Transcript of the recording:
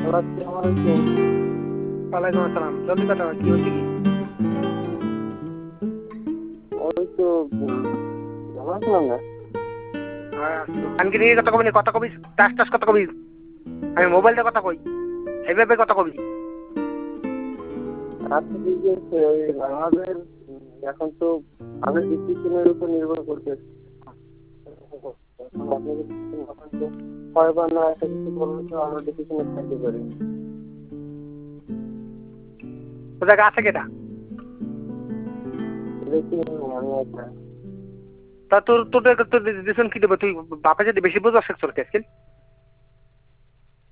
আসসালামু আলাইকুম। ওয়ালাইকুম আসসালাম। জলদি কথা কি হচ্ছে কি? ওই তো ভালো আছিলাম না। আনকি নিয়ে কথা কবি কথা কবি টাস টাস কথা কবি। আমি মোবাইল দিয়ে কথা কই এইভাবে কথা কবি। আচ্ছা ঠিক আছে, ওই আমাদের এখন তো আমাদের ডিসিশনের উপর নির্ভর করছে। এখন আপনি যদি এখন তো হয় বা না একটা কিছু বললে তো আমরা ডিসিশনে থাকতে পারি। তো জায়গা আছে কেটা? দেখি আমি একটা তা তোর তোর তোর ডিসিশন কি দেবে? তুই বাপে যদি বেশি বুঝাস তোর কেসকিন